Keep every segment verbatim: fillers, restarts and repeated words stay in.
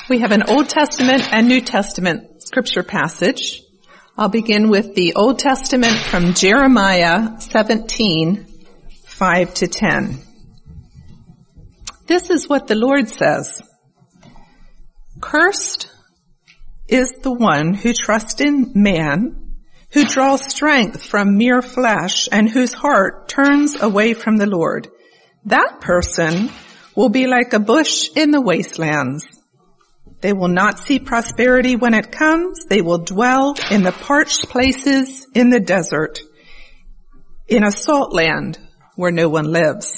We have an Old Testament and New Testament scripture passage. I'll begin with the Old Testament from Jeremiah seventeen, five to ten. This is what the Lord says. Cursed is the one who trusts in man, who draws strength from mere flesh, and whose heart turns away from the Lord. That person will be like a bush in the wastelands. They will not see prosperity when it comes. They will dwell in the parched places in the desert, in a salt land where no one lives.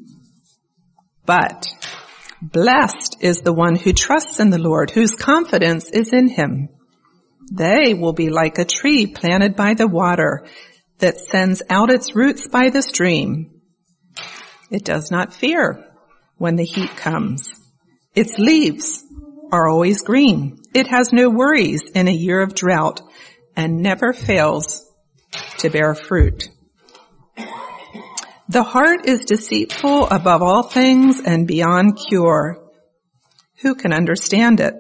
But blessed is the one who trusts in the Lord, whose confidence is in him. They will be like a tree planted by the water that sends out its roots by the stream. It does not fear when the heat comes. Its leaves are always green. It has no worries in a year of drought and never fails to bear fruit. The heart is deceitful above all things and beyond cure. Who can understand it?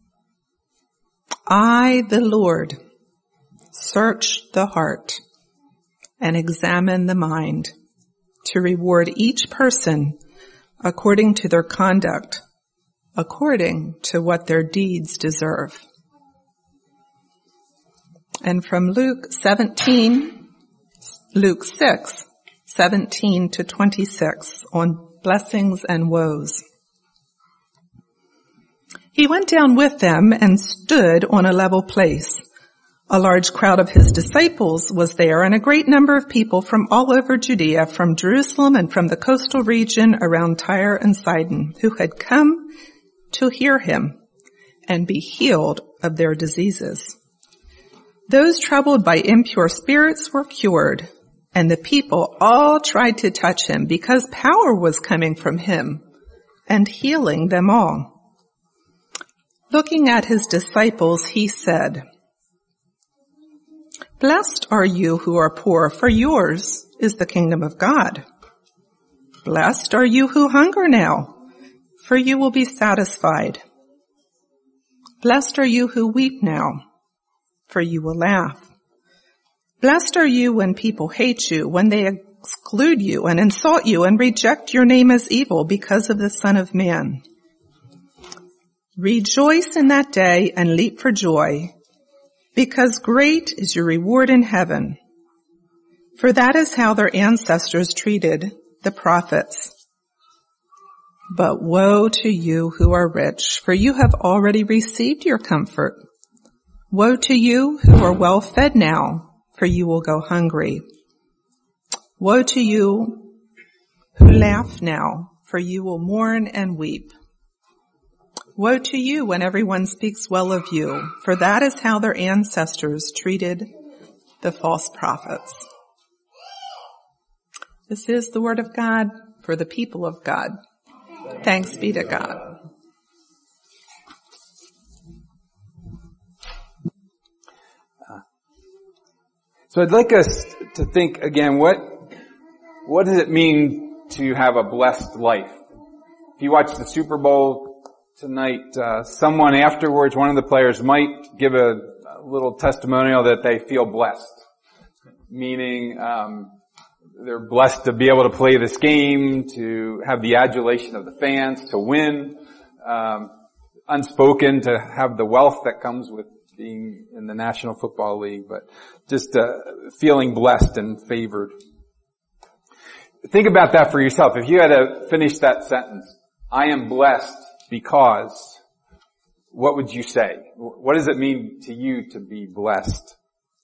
I, the Lord, search the heart and examine the mind to reward each person according to their conduct, according to what their deeds deserve. And from Luke seventeen, Luke six, seventeen to twenty-six on blessings and woes. He went down with them and stood on a level place. A large crowd of his disciples was there, and a great number of people from all over Judea, from Jerusalem and from the coastal region around Tyre and Sidon, who had come to hear him and be healed of their diseases. Those troubled by impure spirits were cured, and the people all tried to touch him because power was coming from him and healing them all. Looking at his disciples, he said, Blessed are you who are poor, for yours is the kingdom of God. Blessed are you who hunger now, for you will be satisfied. Blessed are you who weep now, for you will laugh. Blessed are you when people hate you, when they exclude you and insult you and reject your name as evil because of the Son of Man. Rejoice in that day and leap for joy, because great is your reward in heaven. For that is how their ancestors treated the prophets. But woe to you who are rich, for you have already received your comfort. Woe to you who are well fed now, for you will go hungry. Woe to you who laugh now, for you will mourn and weep. Woe to you when everyone speaks well of you, for that is how their ancestors treated the false prophets. This is the word of God for the people of God. Thanks be to God. So I'd like us to think again, what, what does it mean to have a blessed life? If you watch the Super Bowl tonight, uh, someone afterwards, one of the players might give a, a little testimonial that they feel blessed. Meaning, um, they're blessed to be able to play this game, to have the adulation of the fans, to win, um, unspoken, to have the wealth that comes with being in the National Football League, but just uh, feeling blessed and favored. Think about that for yourself. If you had to finish that sentence, I am blessed because, what would you say? What does it mean to you to be blessed?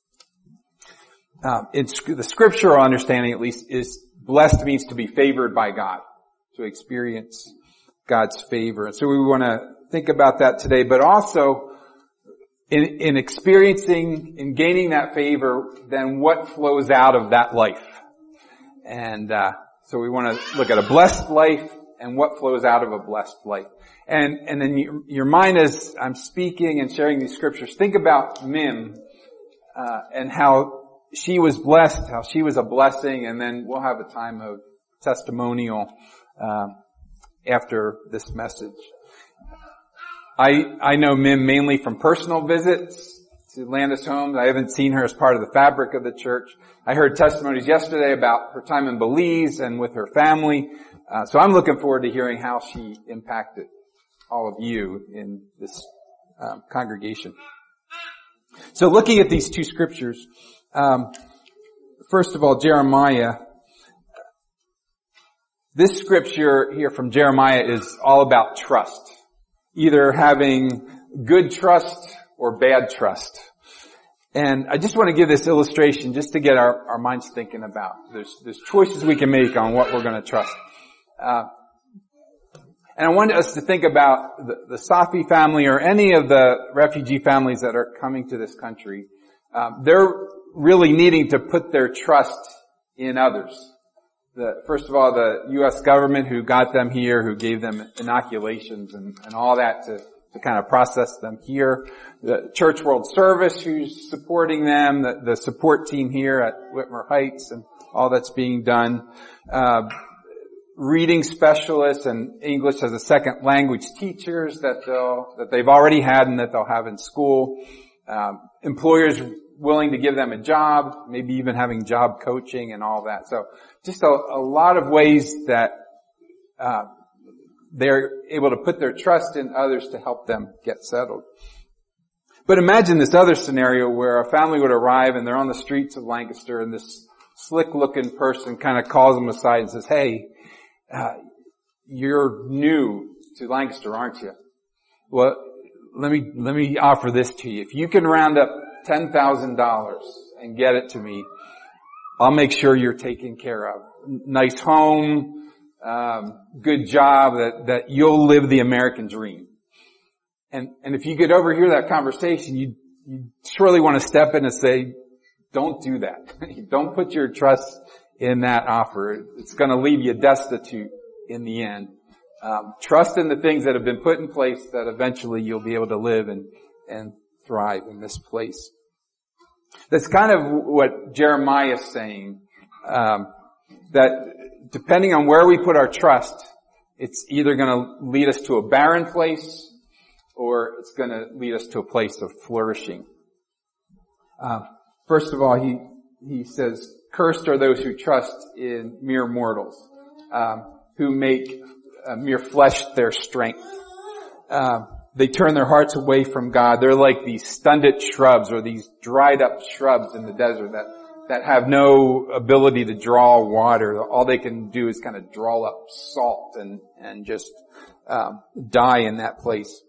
Um, it's, the scriptural understanding, at least, is blessed means to be favored by God, to experience God's favor. And so we want to think about that today, but also in, in experiencing and gaining that favor, then what flows out of that life? And uh, so we want to look at a blessed life and what flows out of a blessed life. And and then your, your mind, as I'm speaking and sharing these scriptures, think about Mim uh, and how she was blessed, how she was a blessing, and then we'll have a time of testimonial uh, after this message. I, I know Mim mainly from personal visits to Landis Homes. I haven't seen her as part of the fabric of the church. I heard testimonies yesterday about her time in Belize and with her family. Uh, so I'm looking forward to hearing how she impacted all of you in this um, congregation. So looking at these two scriptures, um, first of all, Jeremiah. This scripture here from Jeremiah is all about trust. Either having good trust or bad trust. And I just want to give this illustration just to get our, our minds thinking about. There's, there's choices we can make on what we're going to trust. Uh, and I want us to think about the, the Safi family or any of the refugee families that are coming to this country. Um, they're really needing to put their trust in others. The, first of all, the U S government who got them here, who gave them inoculations and, and all that to, to kind of process them here. The Church World Service who's supporting them, the, the support team here at Whitmer Heights and all that's being done. Uh, reading specialists and English as a second language teachers that they'll, that they've already had and that they'll have in school. Um, employers willing to give them a job, maybe even having job coaching and all that. So just a, a lot of ways that uh, they're able to put their trust in others to help them get settled. But imagine this other scenario where a family would arrive and they're on the streets of Lancaster and this slick-looking person kind of calls them aside and says, hey, uh, you're new to Lancaster, aren't you? Well, let me, let me offer this to you. If you can round up ten thousand dollars and get it to me, I'll make sure you're taken care of. Nice home, um, good job, that, that you'll live the American dream. And, and if you could overhear that conversation, you, you surely want to step in and say, don't do that. Don't put your trust in that offer. It's going to leave you destitute in the end. Um, trust in the things that have been put in place that eventually you'll be able to live and, and thrive in this place. That's kind of what Jeremiah is saying, um, that depending on where we put our trust, it's either going to lead us to a barren place or it's going to lead us to a place of flourishing. Uh, first of all, he he says, cursed are those who trust in mere mortals, um, who make uh, mere flesh their strength. Uh, They turn their hearts away from God. They're like these stunted shrubs or these dried up shrubs in the desert that, that have no ability to draw water. All they can do is kind of draw up salt and, and just, um, die in that place.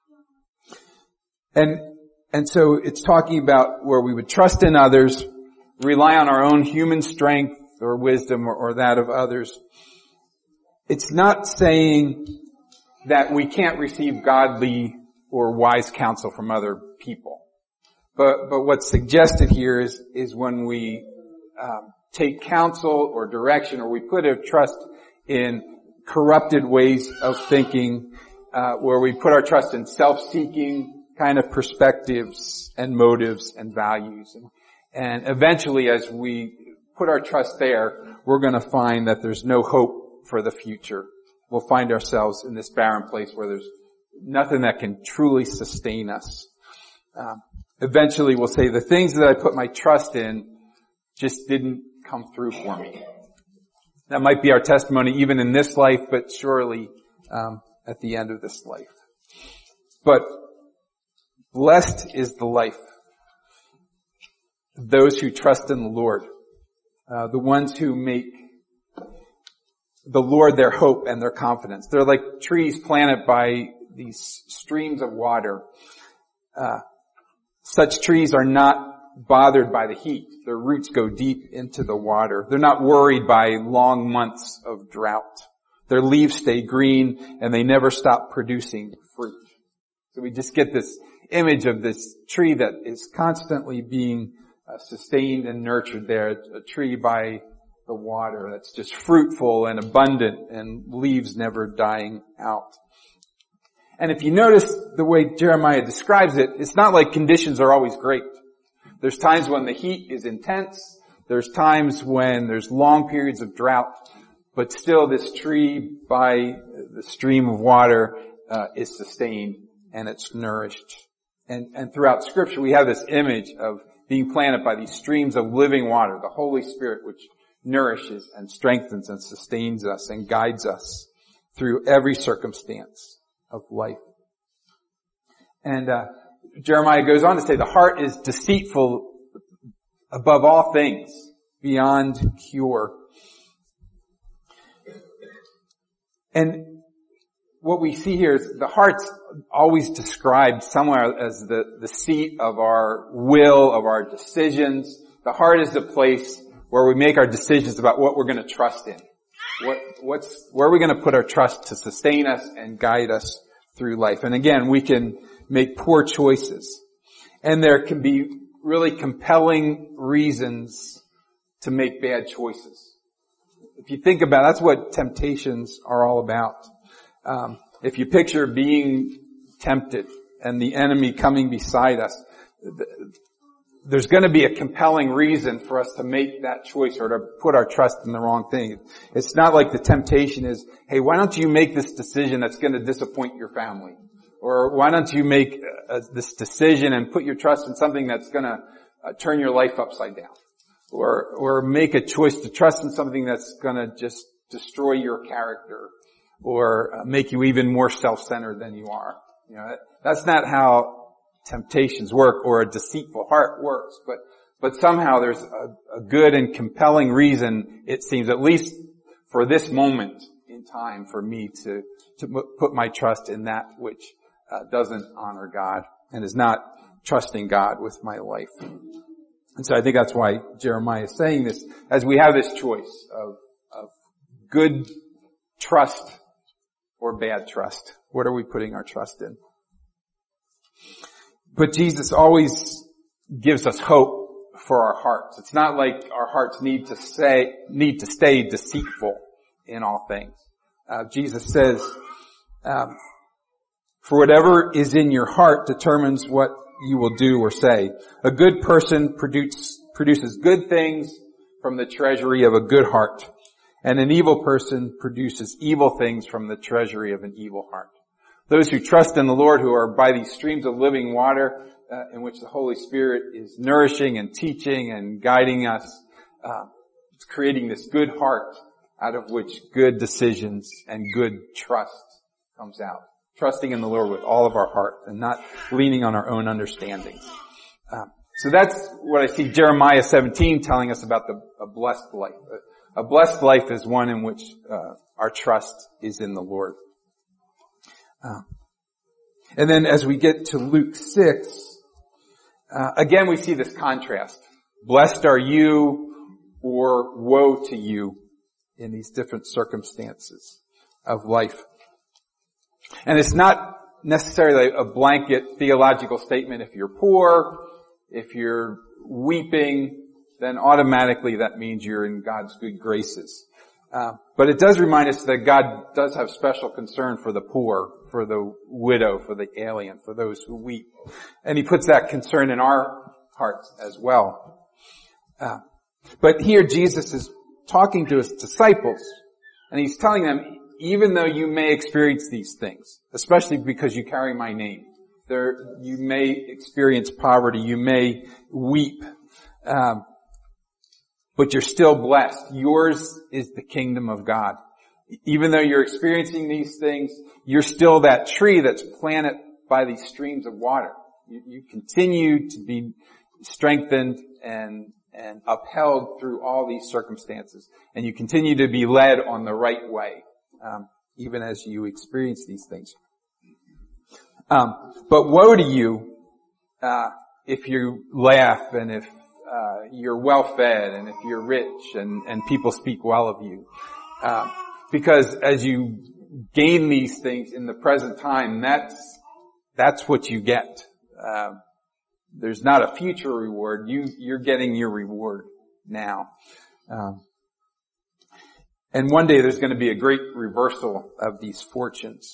And, and so it's talking about where we would trust in others, rely on our own human strength or wisdom or, or that of others. It's not saying that we can't receive godly or wise counsel from other people. But, but what's suggested here is, is when we, um, take counsel or direction or we put our trust in corrupted ways of thinking, uh, where we put our trust in self-seeking kind of perspectives and motives and values. And, and eventually as we put our trust there, we're going to find that there's no hope for the future. We'll find ourselves in this barren place where there's nothing that can truly sustain us. Um, eventually we'll say the things that I put my trust in just didn't come through for me. That might be our testimony even in this life, but surely um, at the end of this life. But blessed is the life of those who trust in the Lord, uh, the ones who make the Lord their hope and their confidence. They're like trees planted by these streams of water. Uh, such trees are not bothered by the heat. Their roots go deep into the water. They're not worried by long months of drought. Their leaves stay green and they never stop producing fruit. So we just get this image of this tree that is constantly being uh, sustained and nurtured there. A tree by the water that's just fruitful and abundant and leaves never dying out. And if you notice the way Jeremiah describes it, it's not like conditions are always great. There's times when the heat is intense. There's times when there's long periods of drought. But still this tree by the stream of water uh, is sustained and it's nourished. And, and throughout Scripture we have this image of being planted by these streams of living water, the Holy Spirit, which nourishes and strengthens and sustains us and guides us through every circumstance of life. And uh, Jeremiah goes on to say the heart is deceitful above all things, beyond cure. And what we see here is the heart's always described somewhere as the, the seat of our will, of our decisions. The heart is the place where we make our decisions about what we're going to trust in. What, what's, where are we going to put our trust to sustain us and guide us through life? And again, we can make poor choices. And there can be really compelling reasons to make bad choices. If you think about it, that's what temptations are all about. Um, if you picture being tempted and the enemy coming beside us, there's going to be a compelling reason for us to make that choice or to put our trust in the wrong thing. It's not like the temptation is, hey, why don't you make this decision that's going to disappoint your family? Or why don't you make uh, this decision and put your trust in something that's going to uh, turn your life upside down? Or, or make a choice to trust in something that's going to just destroy your character or uh, make you even more self-centered than you are. You know, that's not how temptations work or a deceitful heart works, but, but somehow there's a, a good and compelling reason, it seems, at least for this moment in time, for me to, to put my trust in that which uh, doesn't honor God and is not trusting God with my life. And so I think that's why Jeremiah is saying this, as we have this choice of, of good trust or bad trust. What are we putting our trust in? But Jesus always gives us hope for our hearts. It's not like our hearts need to say, need to stay deceitful in all things. Uh, Jesus says, um, for whatever is in your heart determines what you will do or say. A good person produce, produces good things from the treasury of a good heart, and an evil person produces evil things from the treasury of an evil heart. Those who trust in the Lord, who are by these streams of living water, uh, in which the Holy Spirit is nourishing and teaching and guiding us, uh, it's creating this good heart out of which good decisions and good trust comes out. Trusting in the Lord with all of our heart and not leaning on our own understandings. Uh, so that's what I see Jeremiah seventeen telling us about the a blessed life. A, a blessed life is one in which uh, our trust is in the Lord. Uh, and then as we get to Luke six, uh, again we see this contrast. Blessed are you or woe to you in these different circumstances of life. And it's not necessarily a blanket theological statement. If you're poor, if you're weeping, then automatically that means you're in God's good graces. Uh, but it does remind us that God does have special concern for the poor, for the widow, for the alien, for those who weep. And He puts that concern in our hearts as well. Uh, but here Jesus is talking to His disciples, and He's telling them, even though you may experience these things, especially because you carry my name, there, you may experience poverty, you may weep, um, but you're still blessed. Yours is the kingdom of God. Even though you're experiencing these things, you're still that tree that's planted by these streams of water. You, you continue to be strengthened and, and upheld through all these circumstances. And you continue to be led on the right way, um, even as you experience these things. Um, but woe to you, uh, if you laugh and if Uh, you're well fed and if you're rich and, and people speak well of you. Uh, because as you gain these things in the present time, that's, that's what you get. Uh, there's not a future reward. You, you're getting your reward now. Um, and one day there's going to be a great reversal of these fortunes.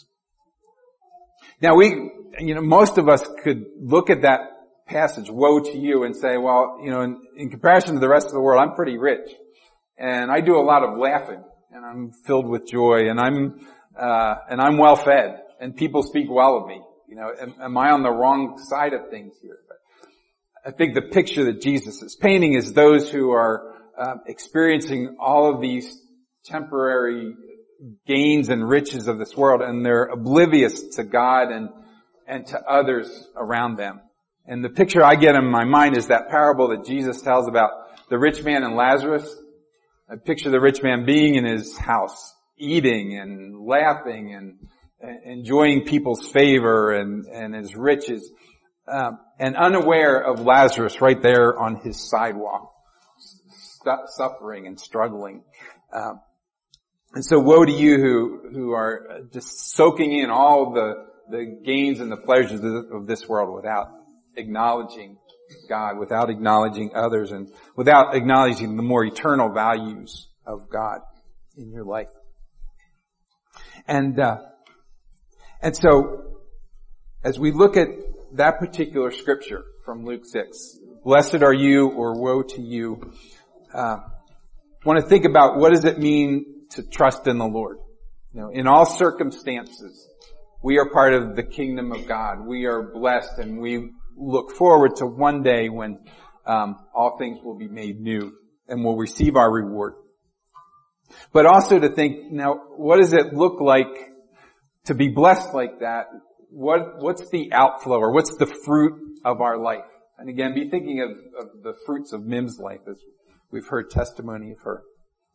Now we, you know, most of us could look at that passage, woe to you, and say, well, you know, in, in comparison to the rest of the world, I'm pretty rich. And I do a lot of laughing, and I'm filled with joy, and I'm, uh, and I'm well fed, and people speak well of me. You know, am, am I on the wrong side of things here? But I think the picture that Jesus is painting is those who are um, experiencing all of these temporary gains and riches of this world, and they're oblivious to God and and to others around them. And the picture I get in my mind is that parable that Jesus tells about the rich man and Lazarus. I picture the rich man being in his house, eating and laughing and, and enjoying people's favor and, and his riches, um, and unaware of Lazarus right there on his sidewalk, st- suffering and struggling. Um, and so woe to you who, who are just soaking in all the, the gains and the pleasures of this world without acknowledging God, without acknowledging others, and without acknowledging the more eternal values of God in your life. And, uh, and so, as we look at that particular scripture from Luke six, blessed are you or woe to you, uh, want to think about what does it mean to trust in the Lord. You know, in all circumstances, we are part of the kingdom of God. We are blessed, and we look forward to one day when um, all things will be made new and we'll receive our reward. But also to think, now, what does it look like to be blessed like that? What what's the outflow, or what's the fruit of our life? And again, be thinking of, of the fruits of Mim's life, as we've heard testimony of her.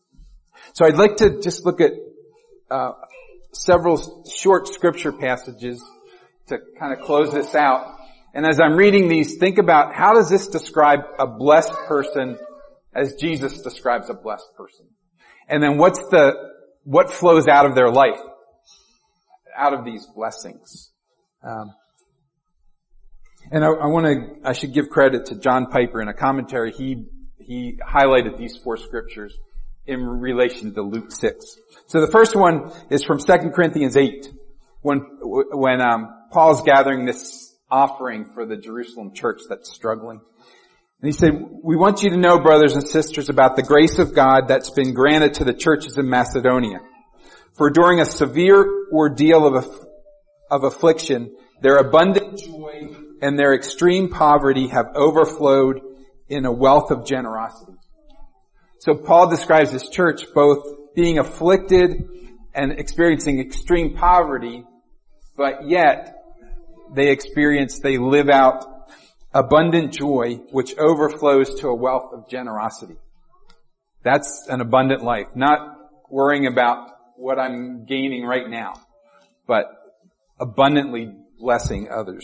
So I'd like to just look at uh, several short scripture passages to kind of close this out. And as I'm reading these, think about, how does this describe a blessed person as Jesus describes a blessed person? And then what's the, what flows out of their life, out of these blessings? Um, and I, I want to, I should give credit to John Piper in a commentary. He, he highlighted these four scriptures in relation to Luke six. So the first one is from Second Corinthians eight, when, when, um, Paul's gathering this offering for the Jerusalem church that's struggling. And he said, we want you to know, brothers and sisters, about the grace of God that's been granted to the churches in Macedonia. For during a severe ordeal of, of affliction, their abundant joy and their extreme poverty have overflowed in a wealth of generosity. So Paul describes his church both being afflicted and experiencing extreme poverty, but yet they experience, they live out abundant joy, which overflows to a wealth of generosity. That's an abundant life. Not worrying about what I'm gaining right now, but abundantly blessing others.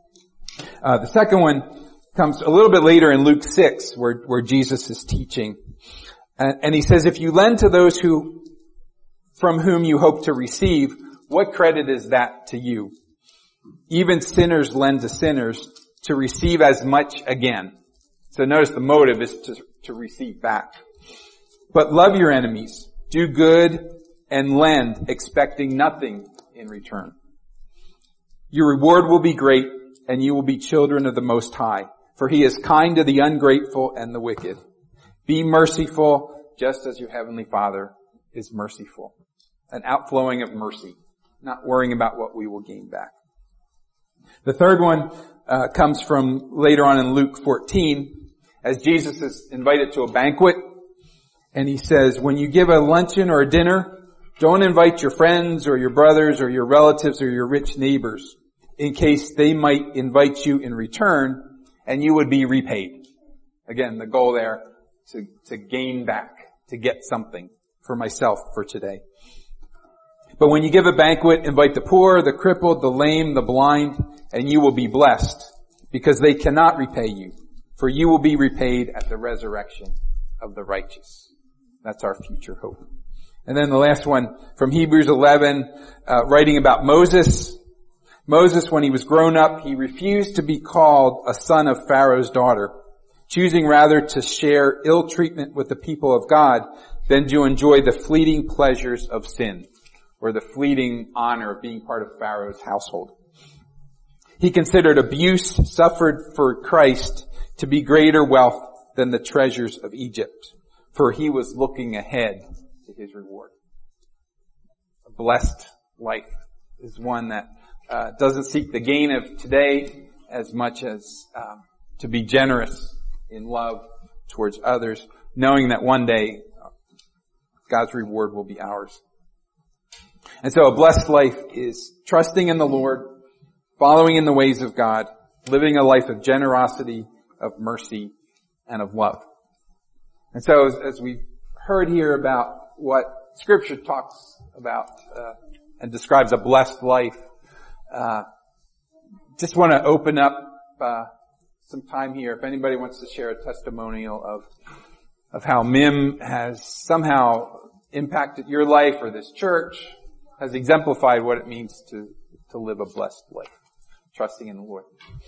Uh, the second one comes a little bit later in Luke six, where, where Jesus is teaching. And, and he says, if you lend to those who, from whom you hope to receive, what credit is that to you? Even sinners lend to sinners to receive as much again. So notice the motive is to, to receive back. But love your enemies, do good, and lend, expecting nothing in return. Your reward will be great, and you will be children of the Most High, for He is kind to the ungrateful and the wicked. Be merciful, just as your Heavenly Father is merciful. An outflowing of mercy, not worrying about what we will gain back. The third one uh, comes from later on in Luke fourteen, as Jesus is invited to a banquet, and he says, when you give a luncheon or a dinner, don't invite your friends or your brothers or your relatives or your rich neighbors, in case they might invite you in return and you would be repaid. Again, the goal there, to, to gain back, to get something for myself for today. But when you give a banquet, invite the poor, the crippled, the lame, the blind, and you will be blessed, because they cannot repay you, for you will be repaid at the resurrection of the righteous. That's our future hope. And then the last one from Hebrews eleven, uh, writing about Moses. Moses, when he was grown up, he refused to be called a son of Pharaoh's daughter, choosing rather to share ill treatment with the people of God than to enjoy the fleeting pleasures of sin, or the fleeting honor of being part of Pharaoh's household. He considered abuse suffered for Christ to be greater wealth than the treasures of Egypt, for he was looking ahead to his reward. A blessed life is one that uh, doesn't seek the gain of today as much as um, to be generous in love towards others, knowing that one day God's reward will be ours. And so a blessed life is trusting in the Lord, following in the ways of God, living a life of generosity, of mercy, and of love. And so as, as we've heard here about what Scripture talks about uh, and describes a blessed life, uh, just want to open up uh, some time here. If anybody wants to share a testimonial of of how Mim has somehow impacted your life or this church, has exemplified what it means to to live a blessed life, trusting in the Lord.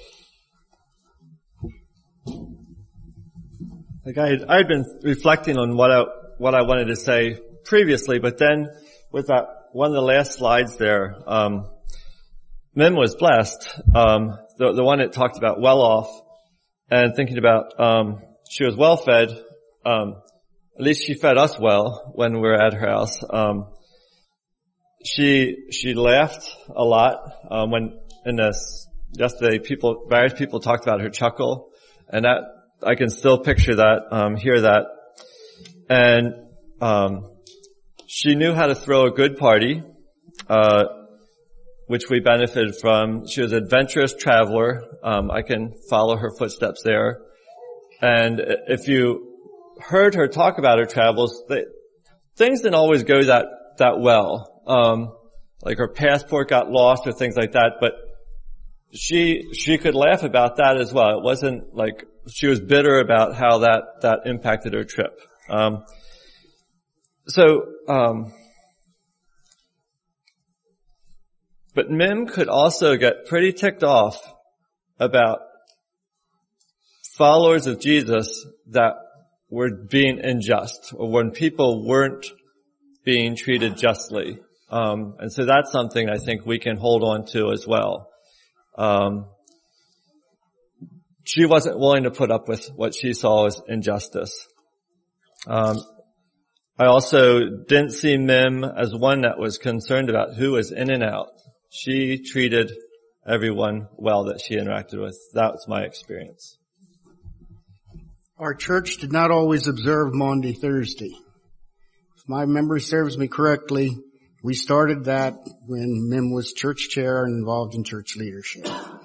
Like I had, I had been reflecting on what I what I wanted to say previously, but then with that one of the last slides there, um, Mim was blessed. Um, the the one that talked about well off, and thinking about um, she was well fed. Um, at least she fed us well when we were at her house. Um, she she laughed a lot um, when in this yesterday. People various people talked about her chuckle, and that. I can still picture that, um, hear that. And, um, she knew how to throw a good party, uh, which we benefited from. She was an adventurous traveler. Um, I can follow her footsteps there. And if you heard her talk about her travels, they, things didn't always go that, that well. Um, like her passport got lost or things like that, but she, she could laugh about that as well. It wasn't like, she was bitter about how that, that impacted her trip. Um, so, um, but Mim could also get pretty ticked off about followers of Jesus that were being unjust, or when people weren't being treated justly. Um, and so that's something I think we can hold on to as well. Um, She wasn't willing to put up with what she saw as injustice. Um, I also didn't see Mim as one that was concerned about who was in and out. She treated everyone well that she interacted with. That was my experience. Our church did not always observe Maundy Thursday. If my memory serves me correctly, we started that when Mim was church chair and involved in church leadership.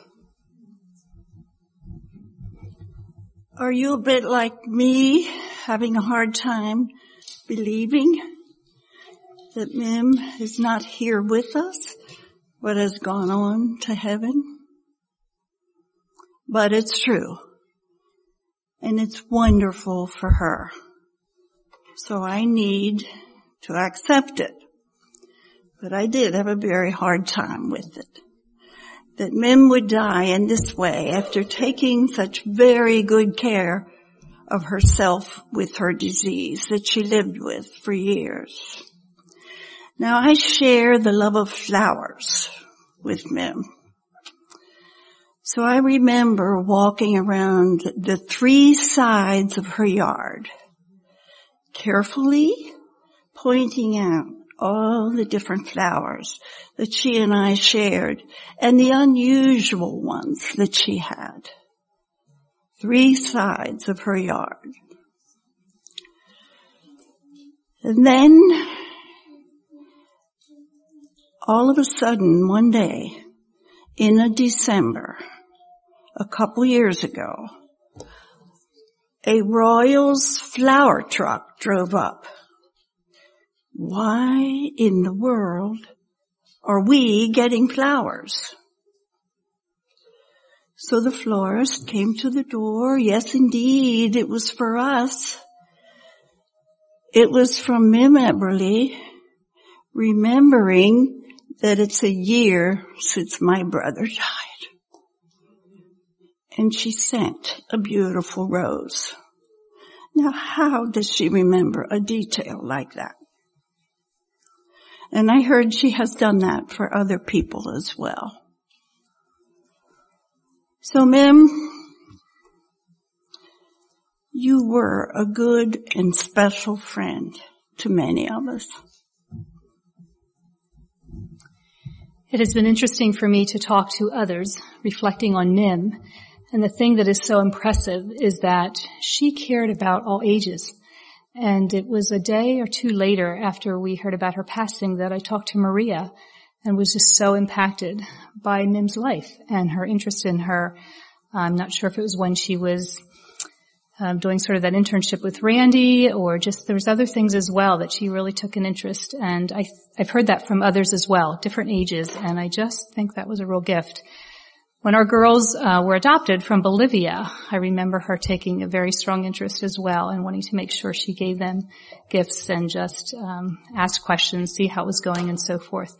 Are you a bit like me, having a hard time believing that Mim is not here with us, but has gone on to heaven? But it's true, and it's wonderful for her. So I need to accept it. But I did have a very hard time with it. That Mim would die in this way after taking such very good care of herself with her disease that she lived with for years. Now I share the love of flowers with Mim. So I remember walking around the three sides of her yard, carefully pointing out all the different flowers that she and I shared, and the unusual ones that she had. Three sides of her yard. And then, all of a sudden, one day, in a December, a couple years ago, a Royals flower truck drove up. Why in the world are we getting flowers? So the florist came to the door. Yes, indeed, it was for us. It was from Mim Eberly, remembering that it's a year since my brother died. And she sent a beautiful rose. Now, how does she remember a detail like that? And I heard she has done that for other people as well. So, Mim, you were a good and special friend to many of us. It has been interesting for me to talk to others, reflecting on Mim. And the thing that is so impressive is that she cared about all ages. And it was a day or two later after we heard about her passing that I talked to Maria and was just so impacted by Mim's life and her interest in her. I'm not sure if it was when she was um, doing sort of that internship with Randy, or just there was other things as well that she really took an interest. And I, I've heard that from others as well, different ages, and I just think that was a real gift. When our girls uh, were adopted from Bolivia, I remember her taking a very strong interest as well and wanting to make sure she gave them gifts and just um, ask questions, see how it was going, and so forth.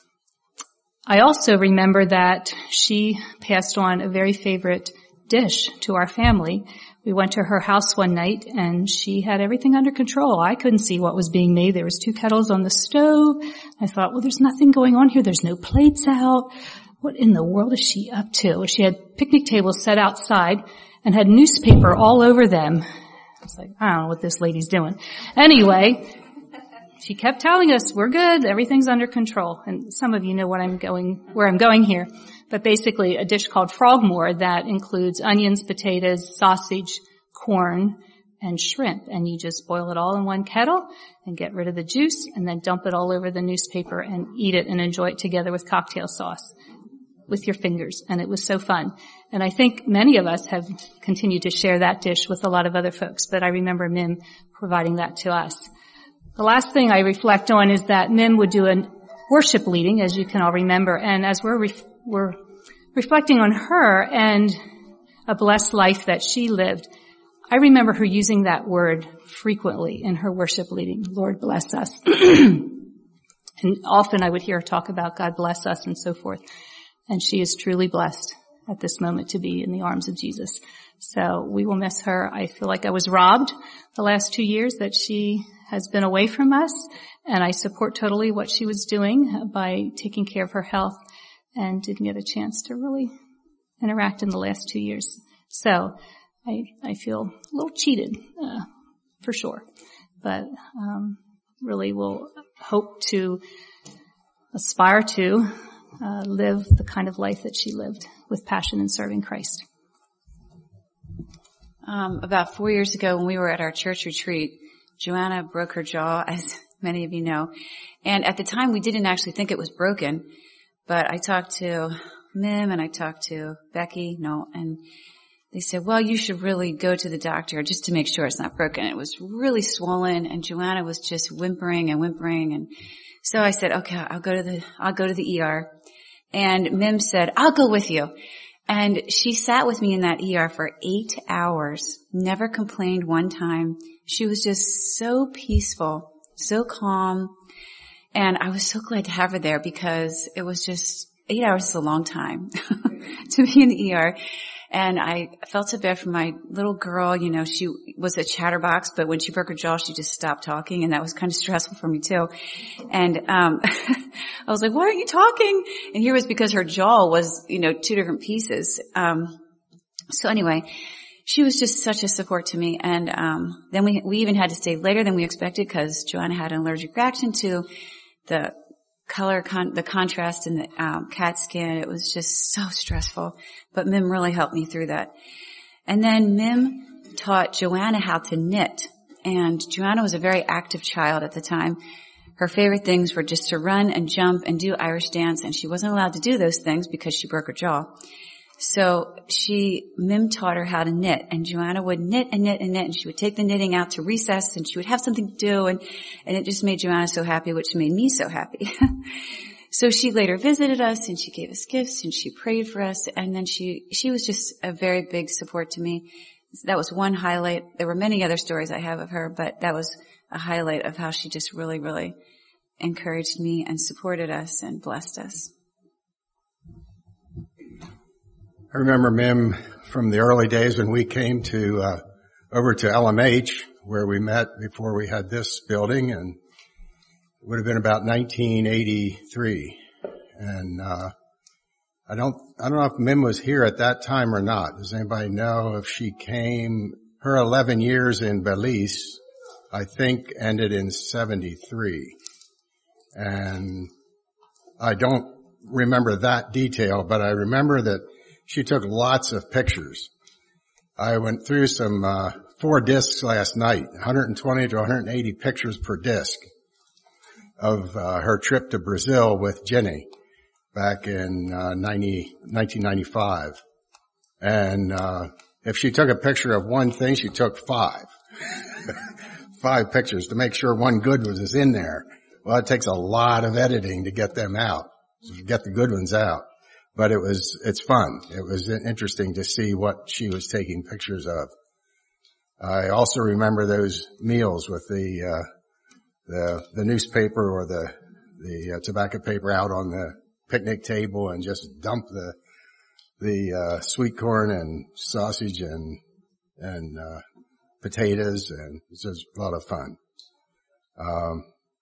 I also remember that she passed on a very favorite dish to our family. We went to her house one night and she had everything under control. I couldn't see what was being made. There was two kettles on the stove. I thought, well, there's nothing going on here. There's no plates out. What in the world is she up to? She had picnic tables set outside and had newspaper all over them. I was like, I don't know what this lady's doing. Anyway, she kept telling us, we're good, everything's under control. And some of you know what I'm going, where I'm going here. But basically a dish called frogmore that includes onions, potatoes, sausage, corn, and shrimp. And you just boil it all in one kettle and get rid of the juice and then dump it all over the newspaper and eat it and enjoy it together with cocktail sauce with your fingers. And it was so fun. And I think many of us have continued to share that dish with a lot of other folks, but I remember Mim providing that to us. The last thing I reflect on is that Mim would do a worship leading, as you can all remember. And as we're, re- we're reflecting on her and a blessed life that she lived, I remember her using that word frequently in her worship leading. Lord bless us. And often I would hear her talk about God bless us and so forth. And she is truly blessed at this moment to be in the arms of Jesus. So we will miss her. I feel like I was robbed the last two years that she has been away from us, and I support totally what she was doing by taking care of her health and didn't get a chance to really interact in the last two years. So I, I feel a little cheated, uh, for sure, but um, really will hope to aspire to uh, live the kind of life that she lived with passion in serving Christ. Um, about four years ago when we were at our church retreat, Joanna broke her jaw, as many of you know. And at the time we didn't actually think it was broken, but I talked to Mim and I talked to Becky, no, and they said, well, you should really go to the doctor just to make sure it's not broken. It was really swollen and Joanna was just whimpering and whimpering. And so I said, okay, I'll go to the, I'll go to the E R. And Mim said, I'll go with you. And she sat with me in that E R for eight hours, never complained one time. She was just so peaceful, so calm. And I was so glad to have her there because it was just, eight hours is a long time to be in the E R. And I felt so bad for my little girl. You know, she was a chatterbox, but when she broke her jaw, she just stopped talking, and that was kind of stressful for me too. And um I was like, why aren't you talking? And here was because her jaw was, you know, two different pieces. Um So anyway, she was just such a support to me. And um then we we even had to stay later than we expected because Joanna had an allergic reaction to the color, con- the contrast in the um, CAT scan. It was just so stressful. But Mim really helped me through that. And then Mim taught Joanna how to knit. And Joanna was a very active child at the time. Her favorite things were just to run and jump and do Irish dance. And she wasn't allowed to do those things because she broke her jaw. So she, Mim taught her how to knit, and Joanna would knit and knit and knit, and she would take the knitting out to recess, and she would have something to do, and, and it just made Joanna so happy, which made me so happy. So she later visited us, and she gave us gifts, and she prayed for us, and then she, she was just a very big support to me. That was one highlight. There were many other stories I have of her, but that was a highlight of how she just really, really encouraged me and supported us and blessed us. I remember Mim from the early days when we came to, uh, over to L M H where we met before we had this building, and it would have been about nineteen eighty-three. And, uh, I don't, I don't know if Mim was here at that time or not. Does anybody know if she came, her eleven years in Belize, I think ended in seventy-three. And I don't remember that detail, but I remember that she took lots of pictures. I went through some, uh, four discs last night, one hundred twenty to one hundred eighty pictures per disc of, uh, her trip to Brazil with Jenny back in, uh, nineteen ninety-five. And, uh, if she took a picture of one thing, she took five. Five pictures to make sure one good one was in there. Well, it takes a lot of editing to get them out, to get the good ones out. But it was, it's fun. It was interesting to see what she was taking pictures of. I also remember those meals with the, uh, the, the newspaper or the, the uh, tobacco paper out on the picnic table and just dump the, the, uh, sweet corn and sausage and, and, uh, potatoes, and it was a lot of fun. Um,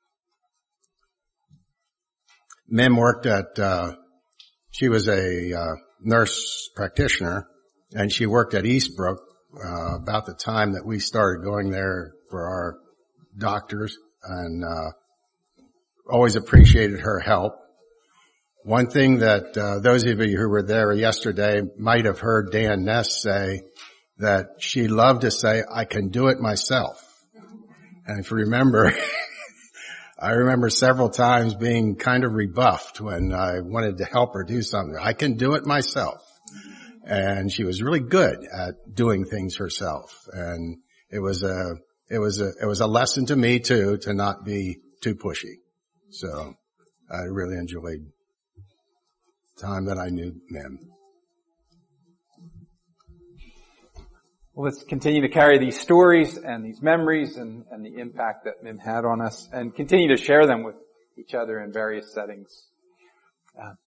Mim worked at, uh, she was a, uh, nurse practitioner, and she worked at Eastbrook, uh, about the time that we started going there for our doctors, and, uh, always appreciated her help. One thing that, uh, those of you who were there yesterday might have heard Dan Ness say, that she loved to say, I can do it myself. And if you remember, I remember several times being kind of rebuffed when I wanted to help her do something. I can do it myself. And she was really good at doing things herself. And it was a, it was a, it was a lesson to me too, to not be too pushy. So I really enjoyed the time that I knew Mim. Well, let's continue to carry these stories and these memories and, and the impact that Mim had on us, and continue to share them with each other in various settings. Uh,